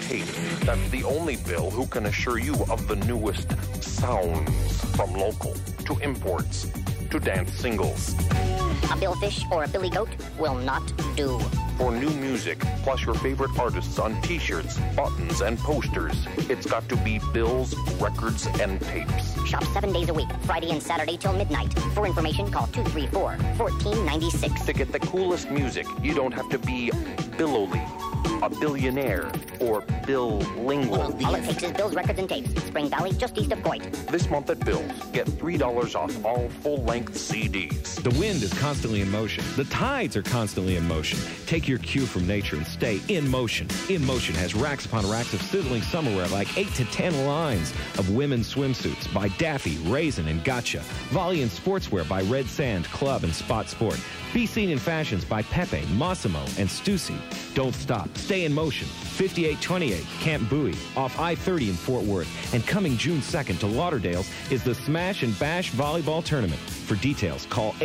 tape. That's the only Bill who can assure you of the newest sounds, from local to imports to dance singles. A Billfish or a Billy Goat will not do. For new music, plus your favorite artists on t-shirts, buttons, and posters, it's got to be Bill's Records and Tapes. Shop 7 days a week, Friday and Saturday till midnight. For information, call 234-1496. To get the coolest music, you don't have to be Billowly, a billionaire, or bill-lingual. All it takes is Bill's Records and Tapes, Spring Valley, just east of Coit. This month at Bill's, get $3 off all full-length CDs. The wind is constantly in motion. The tides are constantly in motion. Take your cue from nature and stay in motion. In Motion has racks upon racks of sizzling summerwear, like 8 to 10 lines of women's swimsuits by Daffy, Raisin, and Gotcha. Volley and sportswear by Red Sand, Club, and Spot Sport. Be seen in fashions by Pepe, Massimo, and Stussy. Don't stop. Stay in motion. 5828 Camp Bowie off I-30 in Fort Worth. And coming June 2nd to Lauderdale's is the Smash and Bash Volleyball Tournament. For details, call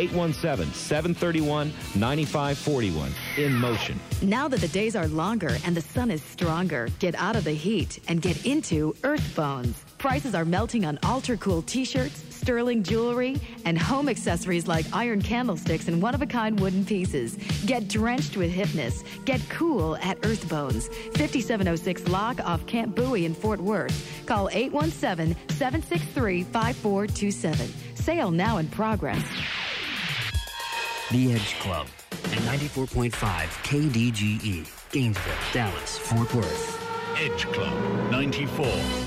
817-731-9541. In Motion. Now that the days are longer and the sun is stronger, get out of the heat and get into Earthbones. Prices are melting on ultra-cool t-shirts, sterling jewelry, and home accessories like iron candlesticks and one-of-a-kind wooden pieces. Get drenched with hipness. Get cool at Earthbones. 5706 Lock off Camp Bowie in Fort Worth. Call 817-763-5427. Sale now in progress. The Edge Club at 94.5 KDGE. Gainesville, Dallas, Fort Worth. Edge Club 94.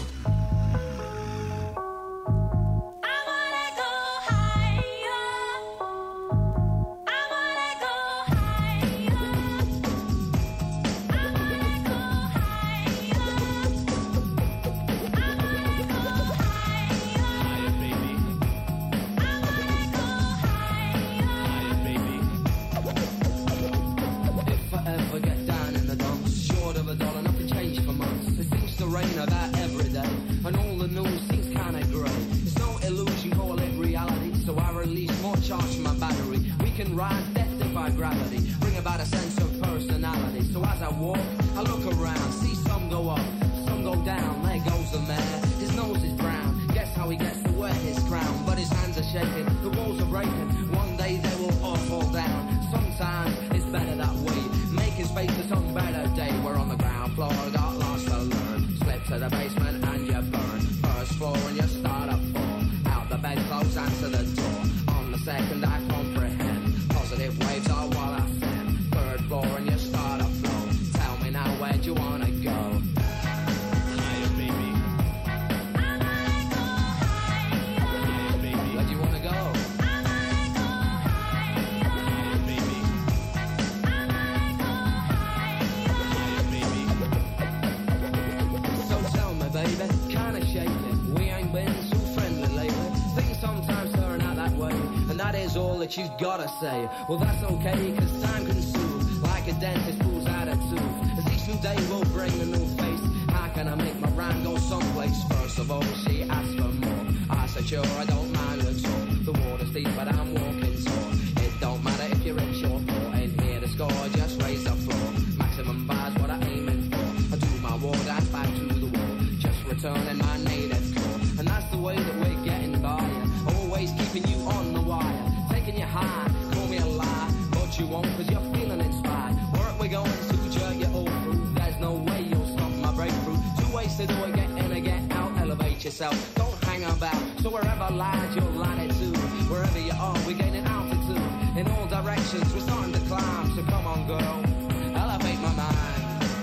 She's gotta say, well that's okay, cause time can soothe, like a dentist pulls out a tooth, as each new day will bring a new face. How can I make my rhyme go someplace? First of all, she asked for more. I said sure, I don't mind at all. The water's deep but I'm walking tall. It don't matter if you're rich or poor, ain't here to score, just raise the floor. Maximum bar's what I'm aiming for. I do my war dance back to the wall, just returning my native core. And that's the way that we're getting by, always keeping you on the wire. Taking you high, call me a lie, but you won't cause you're feeling inspired. Work we're going to jerk you all through, there's no way you'll stop my breakthrough. Two ways to do it, get in or get out, elevate yourself, don't hang about. So wherever lies, you'll line it too. Wherever you are, we're gaining altitude. In all directions, we're starting to climb, so come on girl, elevate my mind.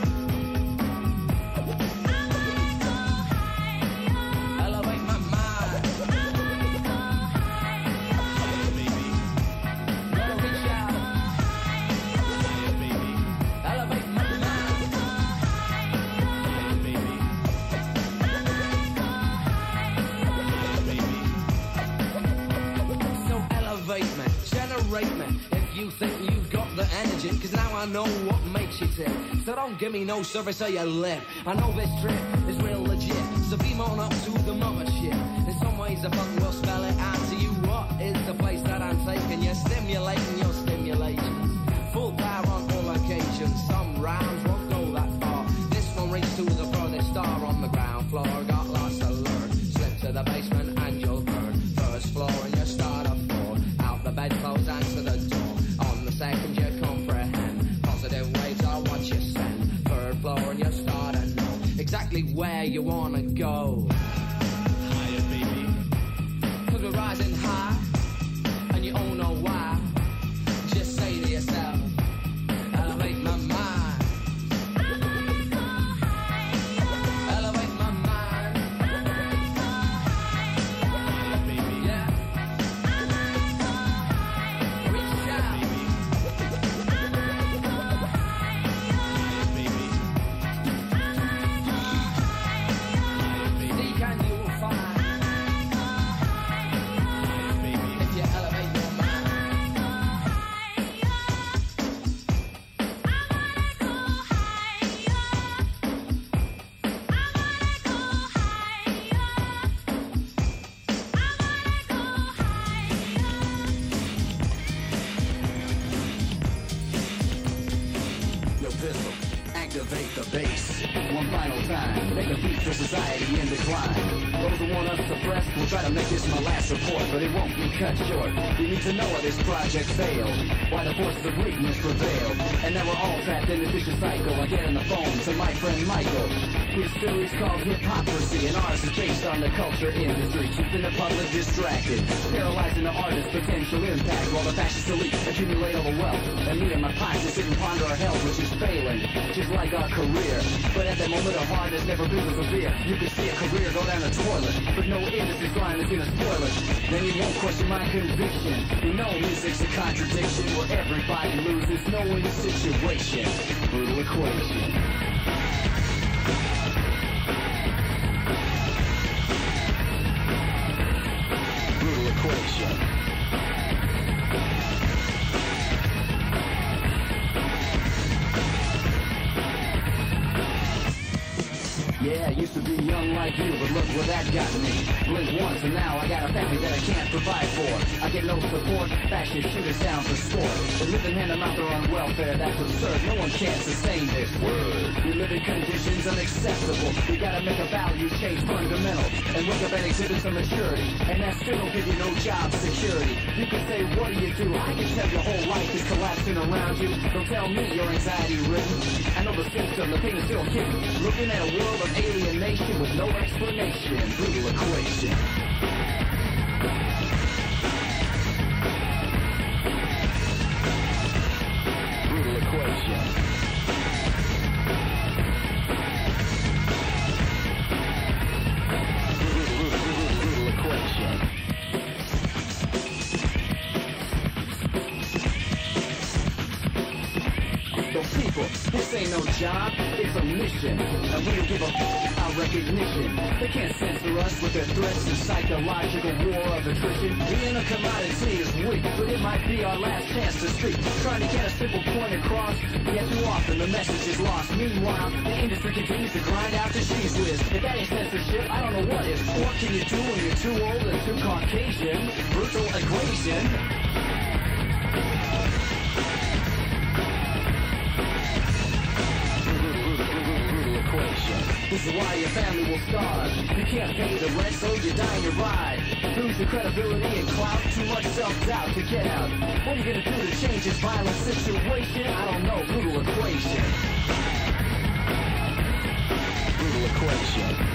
If you think you've got the energy, cause now I know what makes you tick. So don't give me no service or your lip. I know this trip is real legit, so beam on up to the mothership. In some ways the funk will spell it out to you. What is the place that I'm taking? You're stimulating your stimulations. Full power on all occasions. Some rhymes won't go that far. This one reaches to the answer the door. On the second you comprehend, positive waves are what you send. Third floor and you start to know exactly where you wanna go. Higher, baby. 'Cause we're rising high, and you all know why. Just say to yourself, elevate my mind. Elevate my mind. Yeah. Reach out. Seek and you will find. If you elevate your mind. Yo, pistol, activate the bass. One final time, make a beat for society in decline. Those who want us suppressed will try to make this my last report, but it won't be cut short. You need to know why this project failed, why the forces of weakness prevailed, and now we're all trapped in this vicious cycle. I get on the phone to my friend Michael. His theory's called hypocrisy, and ours is based on the culture industry, keeping the public distracted, paralyzing the artist's potential impact, while the fascist elite accumulate all the wealth, and me and my posse sit and ponder our health, which is failing, just like our career. But at that moment, our heart has never been severe. You can see a career go down the toilet, but no industry grind is gonna spoil it. Then you won't question my conviction. You know music's a contradiction, where everybody loses, knowing the situation. Brutal equation. Brutal equation. Yeah, I used to be young like you, but look where that got me. Blinked once and now I got a family that I can't provide for. I get no support, fascist shooters down for sport. They live in hand to mouth are on welfare, that's absurd. No one can sustain this word. We live in conditions unacceptable. We gotta make a value change fundamental, and wake up and exhibit some maturity. And that still don't give you no job security. You can say, what do you do? I can tell your whole life is collapsing around you. Don't tell me you're anxiety ridden. I know the symptom, the pain is still hidden. Looking at a world of alienation with no explanation. Brutal equation. Brutal equation. Brutal equation. So people, this ain't no job, it's a mission. And we don't give a our recognition. They can't censor us with their threats and psychological war of attrition. Being a commodity is weak, but it might be our last chance to speak. Trying to get a simple point across, yet too often the message is lost. Meanwhile, the industry continues to grind out the cheese whiz. If that ain't censorship, I don't know what is. What can you do when you're too old and too Caucasian? Brutal equation. This is why your family will starve. You can't pay the rent, so you die in your ride. Lose your credibility and clout, too much self-doubt to get out. What are you gonna do to change this violent situation? I don't know. Brutal equation. Brutal equation.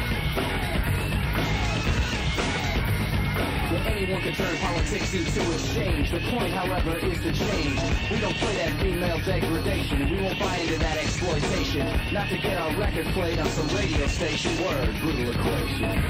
Anyone can turn politics into exchange. The point, however, is to change. We don't play that female degradation, and we won't buy into that exploitation. Not to get our record played on some radio station. Word, brutal equation.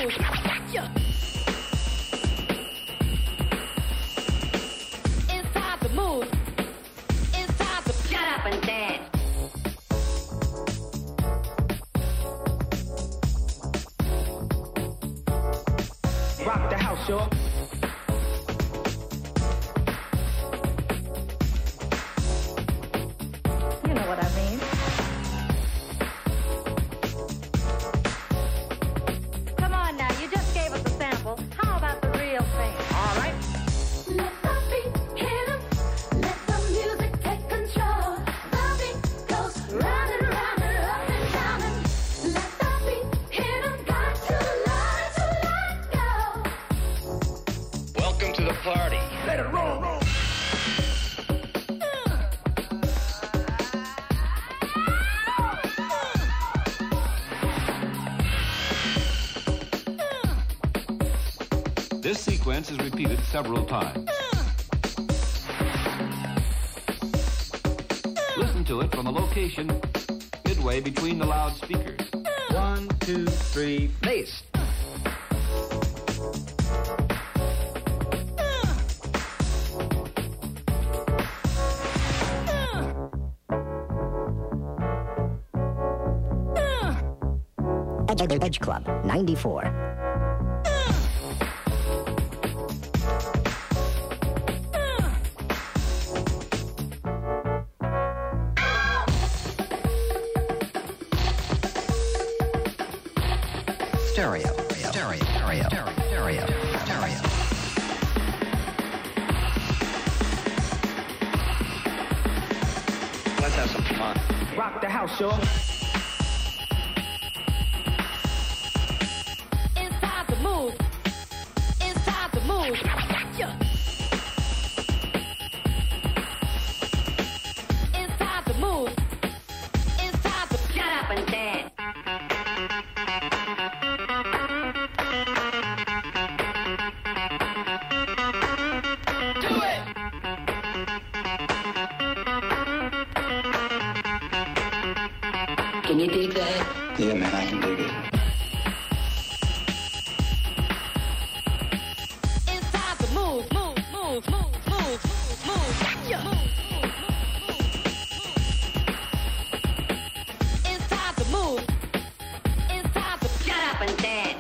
move. Yeah. It's time to move. It's time to get up and dance. Rock the house, y'all. You know what I mean. Come on now, you just gave us a sample. How about the real thing? All right. Let the beat hit 'em. Let the music take control. The beat goes round and round and up and down. And let the beat hit 'em. Got to let go. Welcome to the party. Let it roll. This sequence is repeated several times. Listen to it from a location midway between the loudspeakers. 1, 2, 3, bass. Edge Club 94. Stereo. Let's have some fun. Rock the house, y'all. It's time to move. It's time to move. Yeah. It's time to move. It's time to get up and dance. Do it. Can you dig that? Yeah, man, I can dig it. It's time to move. Yeah. It's time to move. It's time to get up and dance.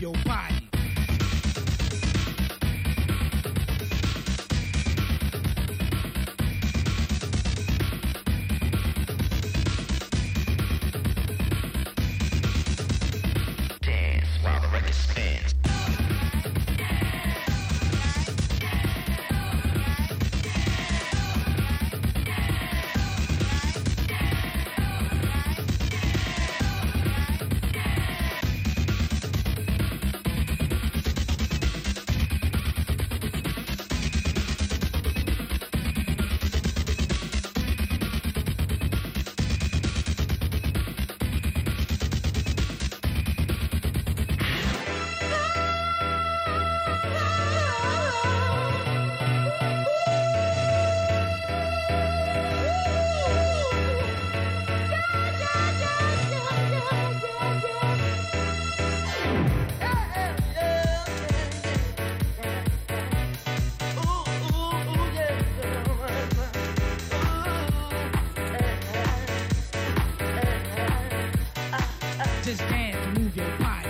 your body. Dance while the record spins. Just dance and move your body.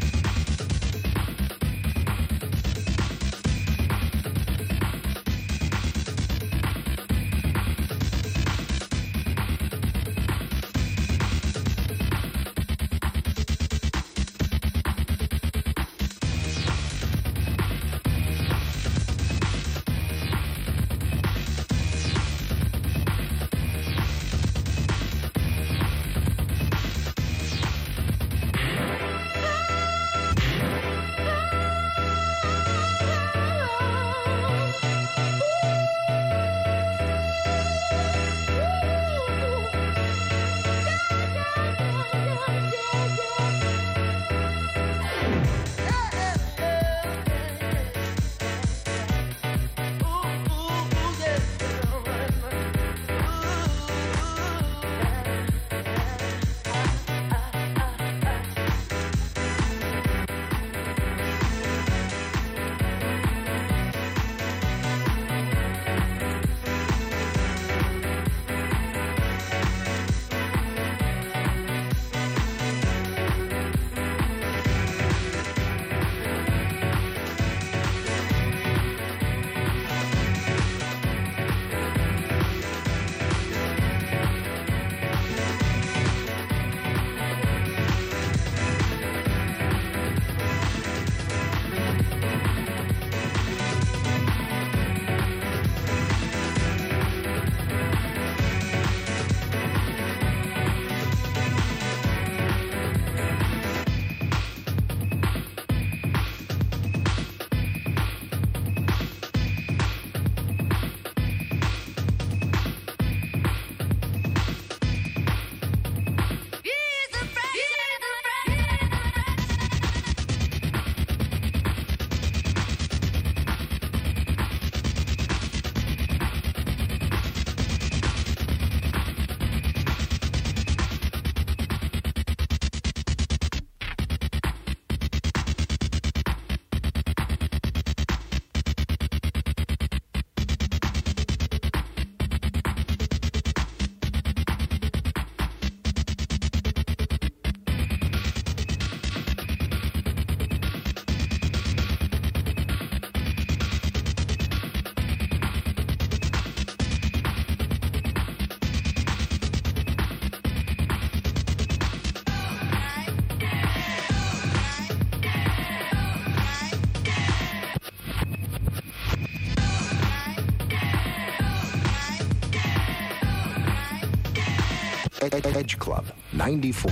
Edge Club 94.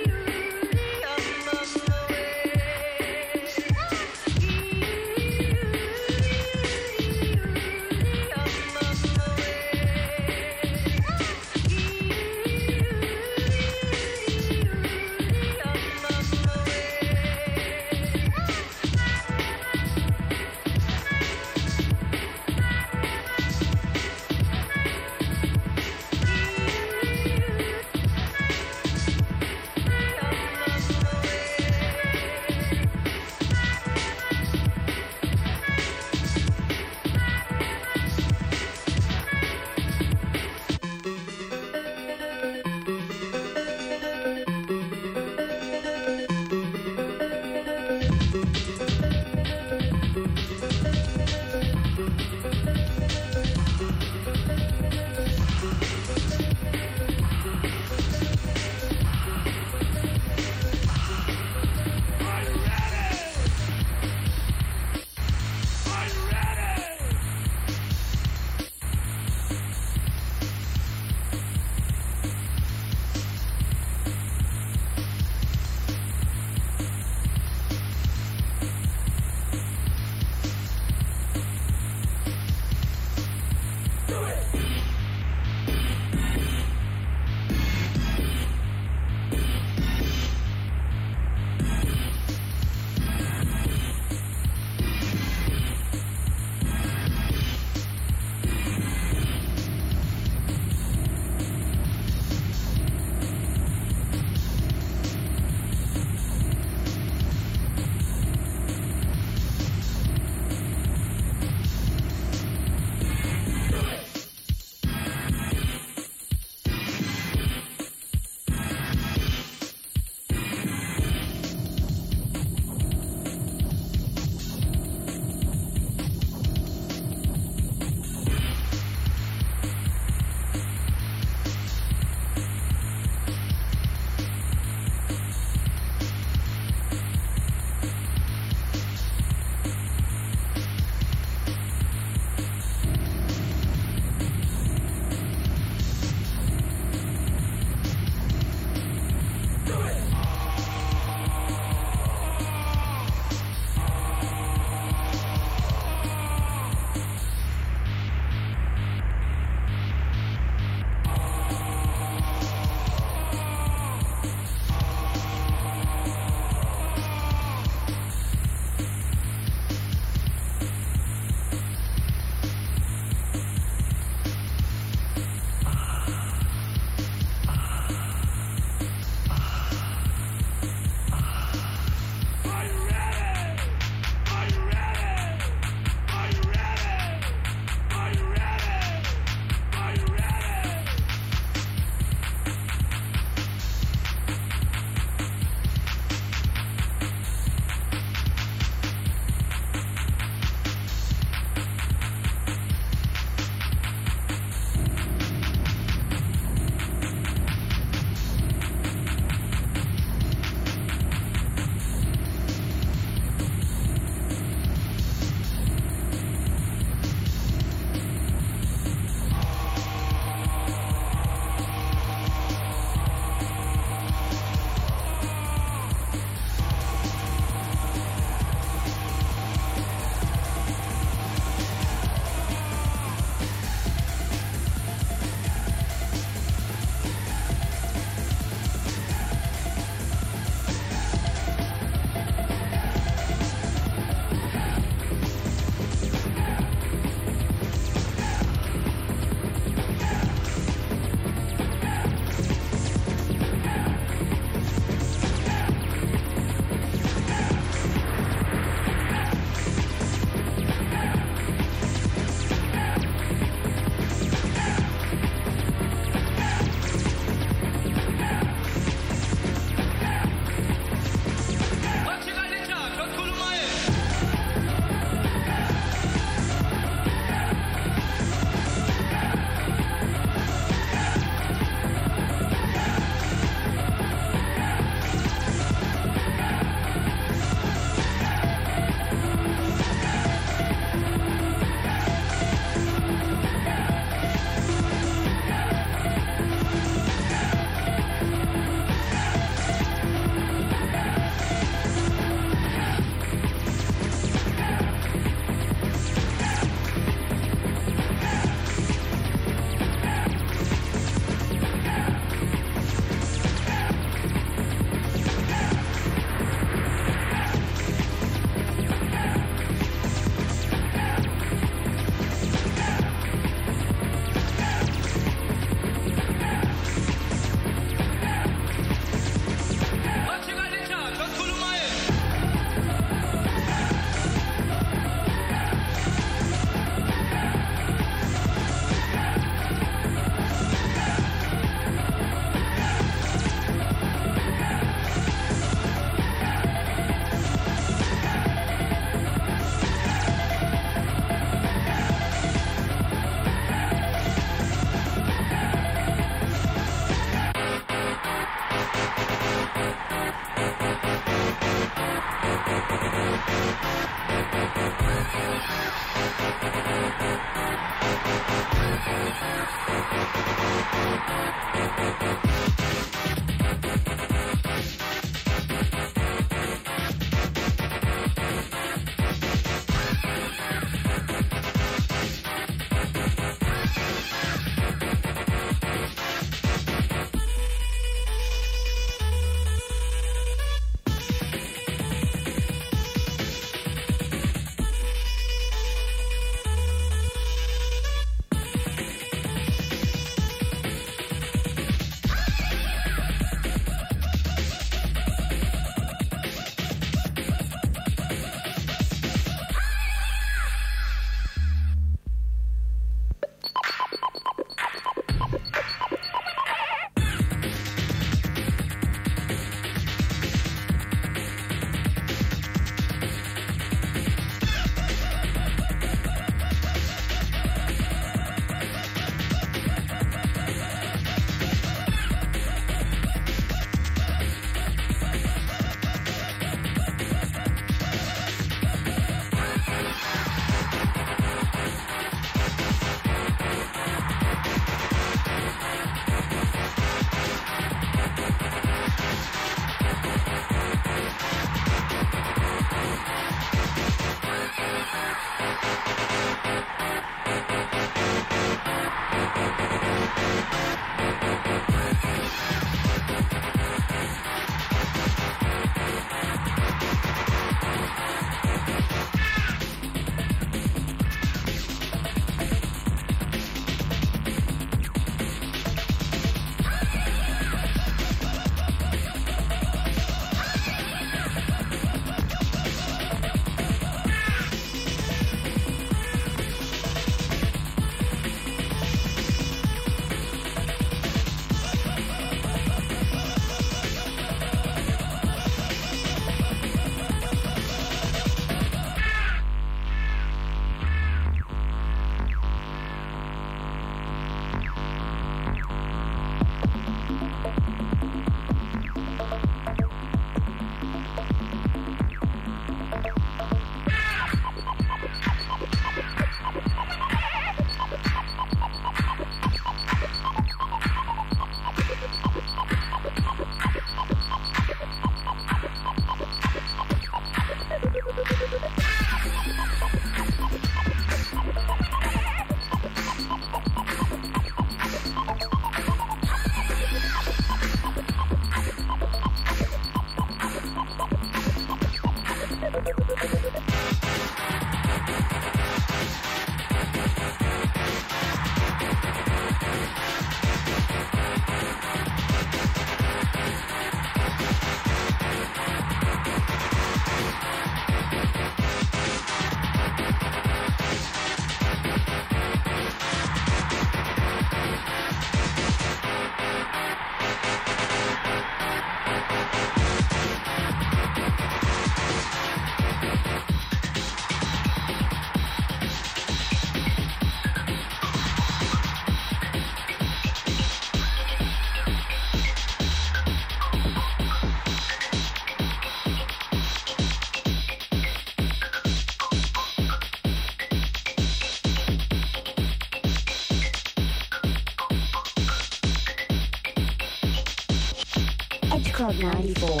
Club 94.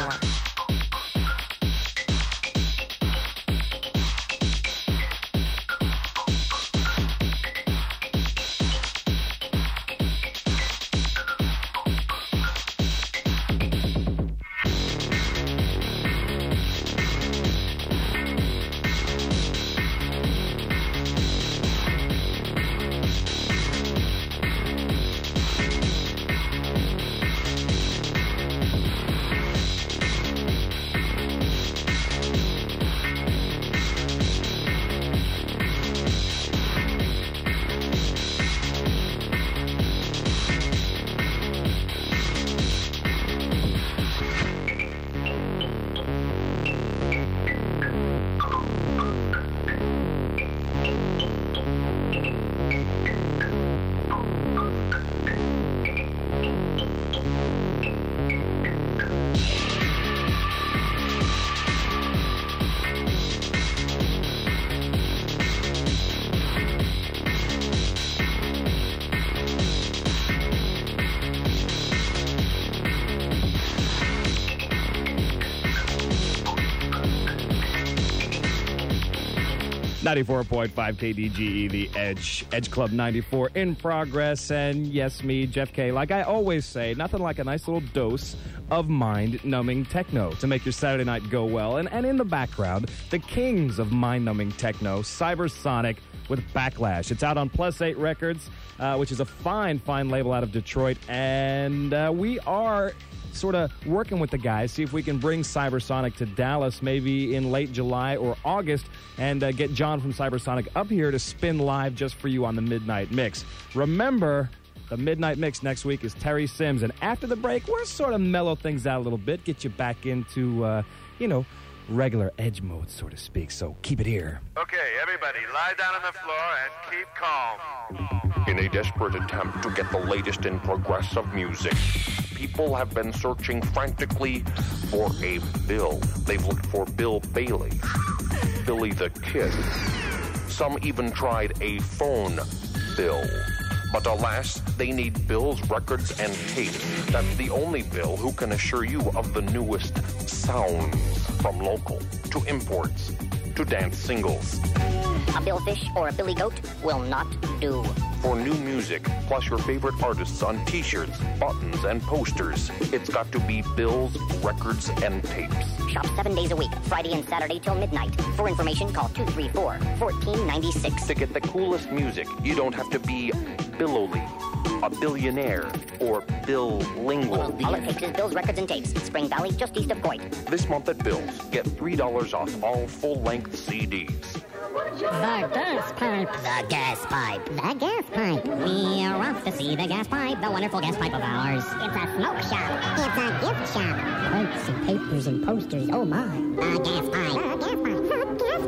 94.5 KDGE, The Edge. Edge Club 94 in progress. And yes, me, Jeff K. Like I always say, nothing like a nice little dose of mind-numbing techno to make your Saturday night go well. And in the background, the kings of mind-numbing techno, Cybersonic with Backlash. It's out on Plus 8 Records, which is a fine label out of Detroit. And we are sort of working with the guys, see if we can bring Cybersonic to Dallas maybe in late July or August and get John from Cybersonic up here to spin live just for you on the Midnight Mix. Remember, the Midnight Mix next week is Terry Sims, and after the break, we're sort of mellow things out a little bit, get you back into, regular Edge mode, so to speak, so keep it here. Okay, everybody, lie down on the floor and keep calm. In a desperate attempt to get the latest in progressive music, people have been searching frantically for a Bill. They've looked for Bill Bailey, Billy the Kid. Some even tried a phone Bill. But alas, they need Bill's records and tapes. That's the only Bill who can assure you of the newest sounds, from local to imports to dance singles. A Billfish or a Billy Goat will not do. For new music, plus your favorite artists on t-shirts, buttons, and posters, it's got to be Bill's records and tapes. Shop 7 days a week, Friday and Saturday till midnight. For information, call 234-1496. To get the coolest music, you don't have to be Billoli, a billionaire, or Bill Lingual. All it takes is Bill's records and tapes. Spring Valley, just east of Coit. This month at Bill's, get $3 off all full-length CDs. The gas pipe. The gas pipe. The gas pipe. We're off to see the gas pipe, the wonderful gas pipe of ours. It's a smoke shop. It's a gift shop. Books and papers and posters. Oh my. The gas pipe. The gas pipe. The gas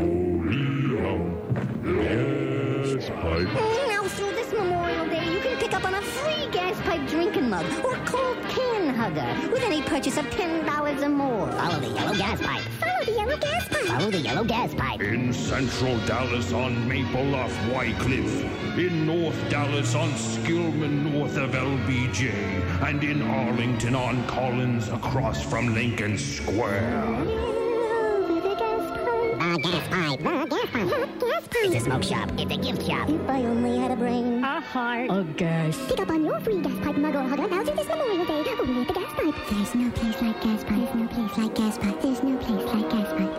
pipe. Gas pipe. Now, through this Memorial Day, you can pick up on a free gas pipe drinking mug or cold can hugger with any purchase of $10 or more. Follow the yellow gas pipe. Follow the yellow gas pipe. Follow the yellow gas pipe. In Central Dallas on Maple off Wycliffe. In North Dallas on Skillman north of LBJ. And in Arlington on Collins across from Lincoln Square. The gas pipe. The gas pipe. The gas pipe. It's a smoke shop. It's a gift shop. If I only had a brain, A heart. a gas. Pick up on your free gas pipe mug or hugger now through this Memorial Day. Only at the gas pipe. There's no place like gas pipe. There's no place like gas pipe. There's no place like gas pipe.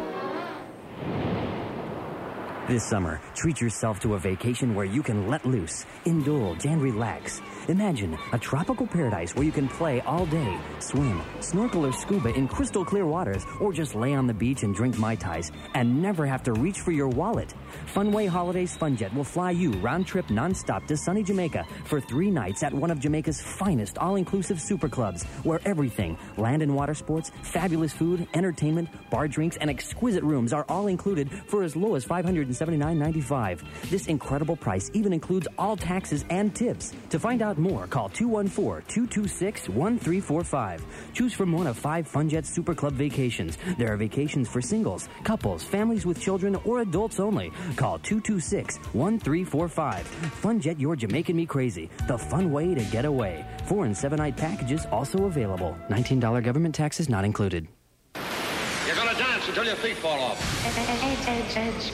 This summer, treat yourself to a vacation where you can let loose, indulge, and relax. Imagine a tropical paradise where you can play all day, swim, snorkel or scuba in crystal clear waters, or just lay on the beach and drink Mai Tais and never have to reach for your wallet. Funway Holidays Funjet will fly you round-trip nonstop to sunny Jamaica for 3 nights at one of Jamaica's finest all-inclusive super clubs, where everything, land and water sports, fabulous food, entertainment, bar drinks, and exquisite rooms are all included for as low as $579.95. This incredible price even includes all taxes and tips. To find out more, call 214-226-1345. Choose from one of 5 Funjet Super Club vacations. There are vacations for singles, couples, families with children, or adults only. Call 226-1345. Funjet your Jamaican Me Crazy, the fun way to get away. 4- and 7-night packages also available. $19 government taxes not included. You're gonna dance until your feet fall off. Edge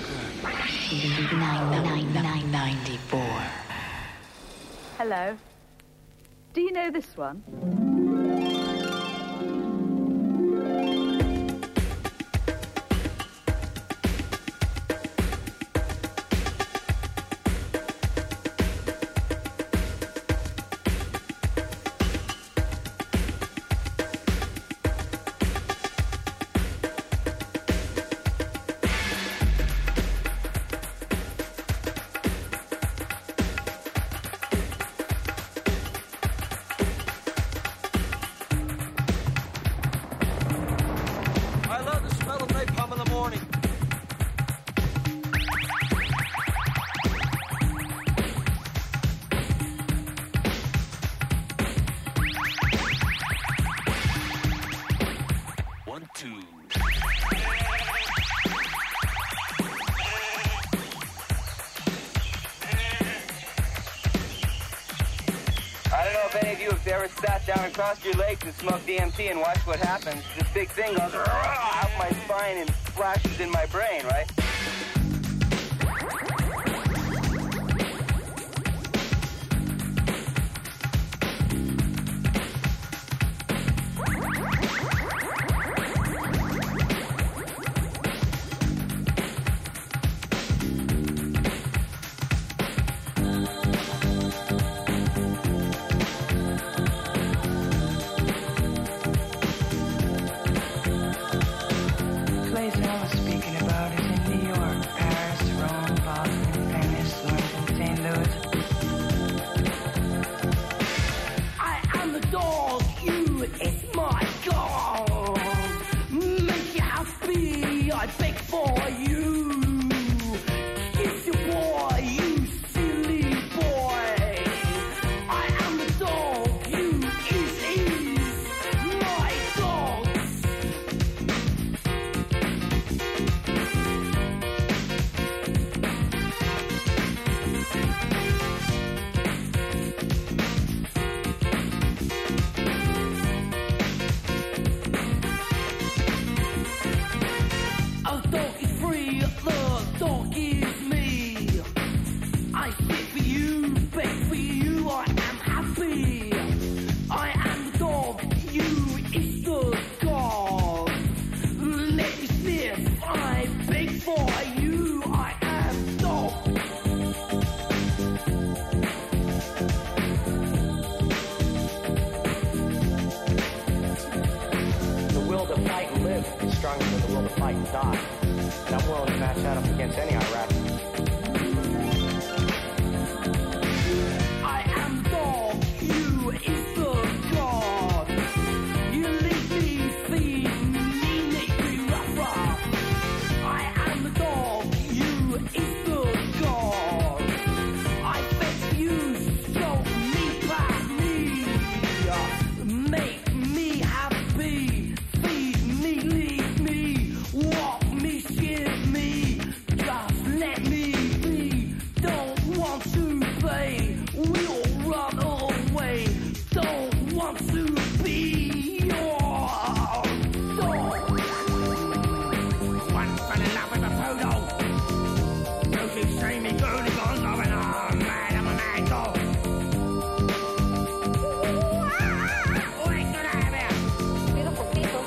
994. Hello. Do you know this one? Sat down and crossed your legs and smoked DMT and watched what happens. This big thing goes out my spine and flashes in my brain, right? dog is me. I sit for you, beg for you, I am happy. I am the dog, you is the dog. Let me sniff, I beg for you, I am dog. The will to fight and live is stronger than the will to fight and die. And I'm willing to match that up against any Iraq. I am dog, you is the god. You leave me, feed me, make me rough, rough. I am the dog, you is the god. I fetch you, stroke me, pat me. Make me happy, feed me, leave me, walk me, shift me. Just let me be, don't want to play, we'll run away. Don't want to be your dog. Once fell in love with a poodle. Don't you see me gooligans going on, mad, I'm a mad dog. What can I have here? Beautiful people.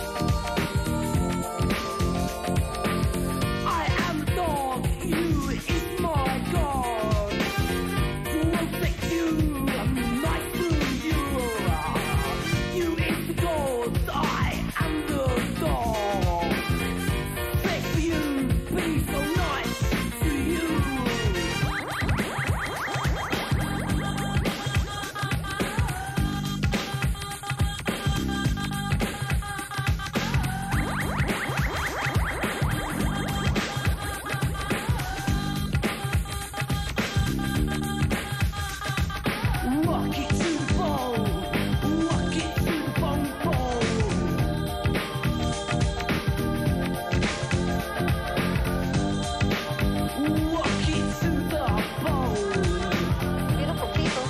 I am the dog, you is my god. We'll fix you, I'm nice to you. You is the god, I am the dog. Fix you, be so nice to you. Rock it to the bone, rock it to the bone bone. Rock it to the bone. Beautiful people.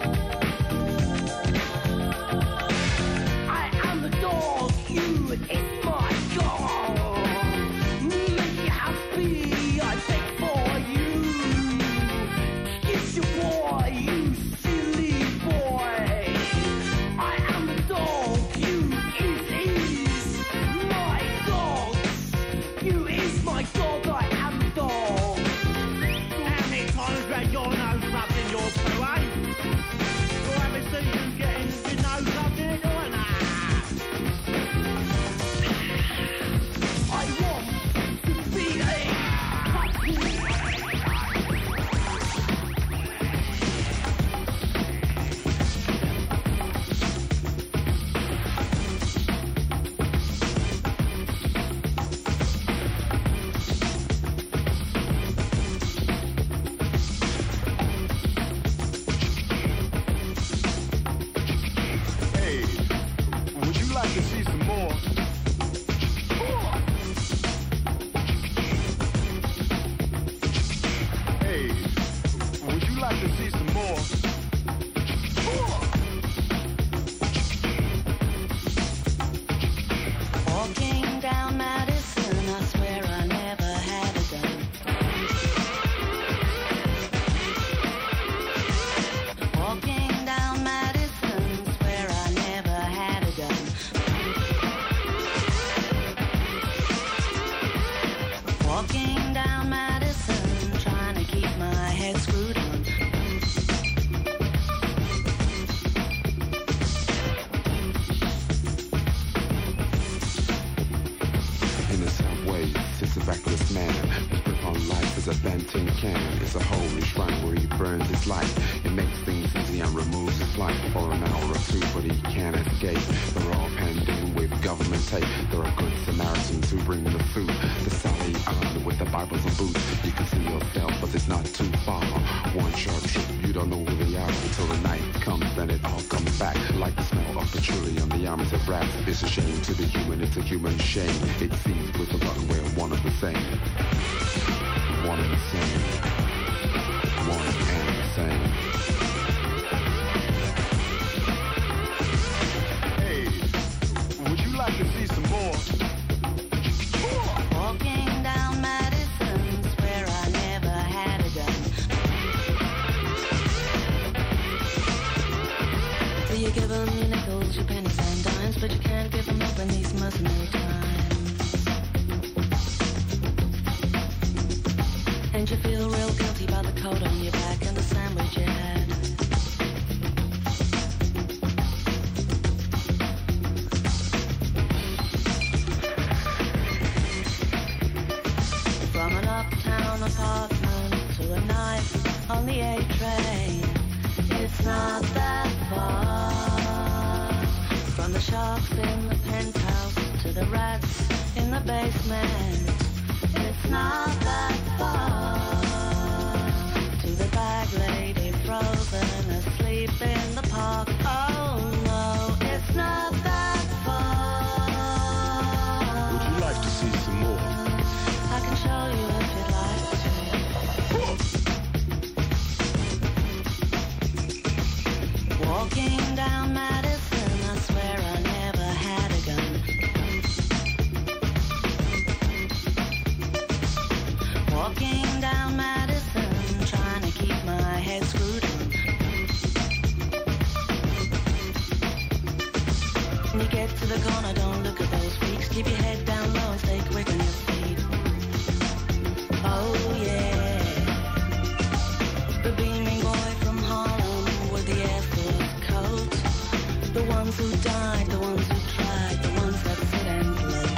I am the dog, you is my god. Make you happy, I beg for you. Kiss your boy, you silly boy. I am the dog, you is my dog. You is my dog, I am the dog. How many times ran your nose up in your poo, eh? Do I ever see you getting your nose up in it or not? I want to be a puppy. Hey, would you like to see some more? Hey, would you like to see some more? Walking down Madison, I swear I never had a gun. Walking down Madison, swear I never had a gun. Walking down Madison, trying to keep my head screwed on. In the subway sits a reckless man. His grip on life is a bent tin can. It's a holy shrine where he burns his life. It makes things easy and removes his life for an hour or two, but he can't escape. They're all penned in with government tape. There are good Samaritans who bring the food. The Sally Island with the Bibles and boots. You can see yourself, but it's not too far. One short trip, you don't know where they are until the night comes. Then it all comes back like the smell of patchouli on the arms of rats. It's a shame to be human, it's a human shame. It seems we're forgotten we're one of the same. One and the same. One and the same. Hey, would you like to see some more? Walking down Madison And you feel real guilty about the coat on your back and the sandwich you had. From an uptown apartment to a night on the A train, it's not that far. From the sharks in the penthouse to the rats in the basement, it's not that far. To the bag lady frozen asleep in the park, oh no, it's not that far. Would you like to see some more? I can show you if you'd like to. Walking down Madison, I swear I never had a gun. Walking down Madison, trying to keep my head screwed on. When you get to the corner, don't look at those freaks. Keep your head down low and stay quick on your feet. Oh yeah, the beaming boy from Harlem with the Air Force coat. The ones who died, the ones who tried, the ones that sit and float.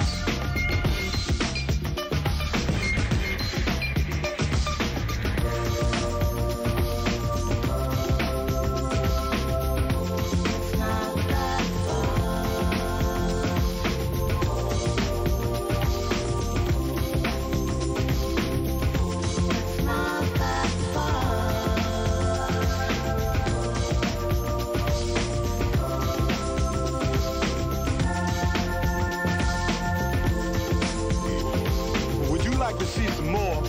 It's not that far. It's not that far. Would you like to see some more?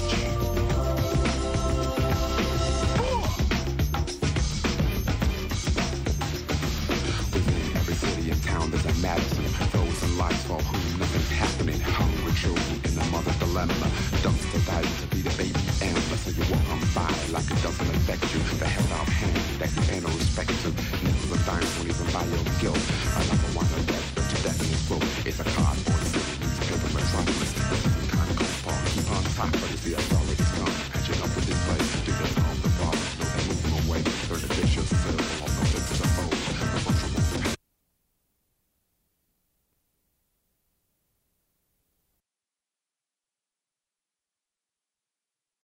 Within every city and town there's a Madison. Those in lives for whom nothing's happening. Hungry children in the mother dilemma. Dumpster diving to be the baby animal. So you walk on by like it doesn't affect you. The held out hand that you pay no respect to. Nickels and dimes won't even buy your guilt. I like a wine of death, but to death in his throat. It's a cardboard city, newspaper metropolis. Kind of go far, keep on top, but it's the assault.